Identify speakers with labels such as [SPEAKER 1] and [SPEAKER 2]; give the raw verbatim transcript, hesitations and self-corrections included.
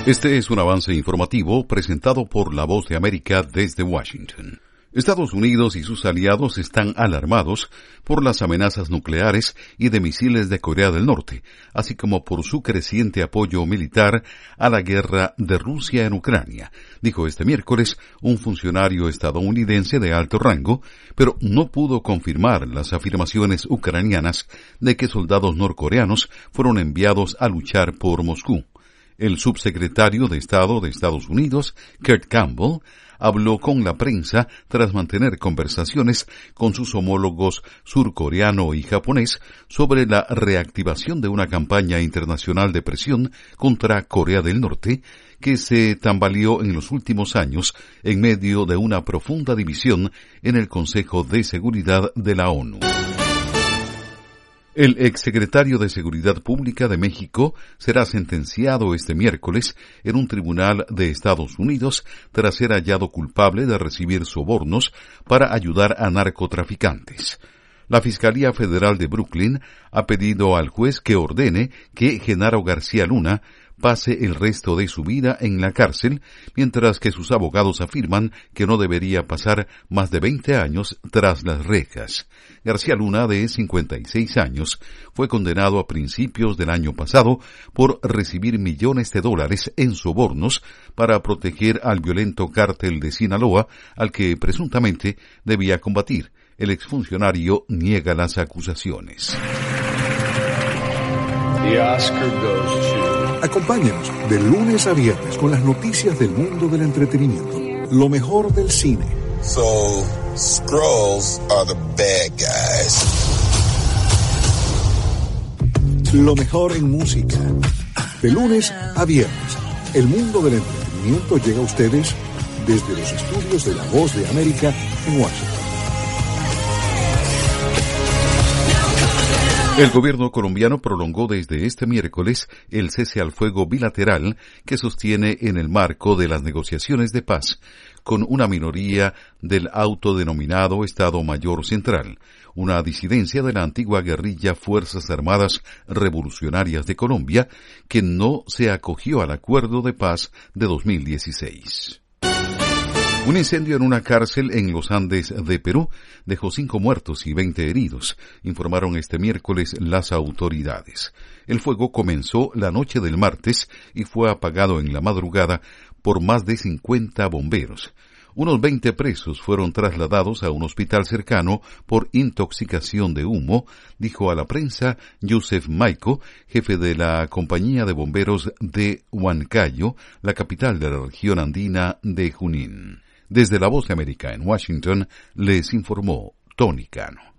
[SPEAKER 1] Este es un avance informativo presentado por La Voz de América desde Washington. Estados Unidos y sus aliados están alarmados por las amenazas nucleares y de misiles de Corea del Norte, así como por su creciente apoyo militar a la guerra de Rusia en Ucrania, dijo este miércoles un funcionario estadounidense de alto rango, pero no pudo confirmar las afirmaciones ucranianas de que soldados norcoreanos fueron enviados a luchar por Moscú. El subsecretario de Estado de Estados Unidos, Kurt Campbell, habló con la prensa tras mantener conversaciones con sus homólogos surcoreano y japonés sobre la reactivación de una campaña internacional de presión contra Corea del Norte que se tambaleó en los últimos años en medio de una profunda división en el Consejo de Seguridad de la ONU. El exsecretario de Seguridad Pública de México será sentenciado este miércoles en un tribunal de Estados Unidos tras ser hallado culpable de recibir sobornos para ayudar a narcotraficantes. La Fiscalía Federal de Brooklyn ha pedido al juez que ordene que Genaro García Luna pase el resto de su vida en la cárcel, mientras que sus abogados afirman que no debería pasar más de veinte años tras las rejas. García Luna, de cincuenta y seis años, fue condenado a principios del año pasado por recibir millones de dólares en sobornos para proteger al violento cártel de Sinaloa, al que presuntamente debía combatir. El exfuncionario niega las acusaciones.
[SPEAKER 2] The Oscar goes to...
[SPEAKER 3] Acompáñenos de lunes a viernes con las noticias del mundo del entretenimiento. Lo mejor del cine.
[SPEAKER 4] So, Skrulls are the bad guys.
[SPEAKER 3] Lo mejor en música. De lunes a viernes, el mundo del entretenimiento llega a ustedes desde los estudios de La Voz de América en Washington.
[SPEAKER 1] El gobierno colombiano prolongó desde este miércoles el cese al fuego bilateral que sostiene en el marco de las negociaciones de paz con una minoría del autodenominado Estado Mayor Central, una disidencia de la antigua guerrilla Fuerzas Armadas Revolucionarias de Colombia que no se acogió al acuerdo de paz de dos mil dieciséis. Un incendio en una cárcel en los Andes de Perú dejó cinco muertos y veinte heridos, informaron este miércoles las autoridades. El fuego comenzó la noche del martes y fue apagado en la madrugada por más de cincuenta bomberos. Unos veinte presos fueron trasladados a un hospital cercano por intoxicación de humo, dijo a la prensa Yusef Maico, jefe de la compañía de bomberos de Huancayo, la capital de la región andina de Junín. Desde La Voz de América en Washington, les informó Tony Cano.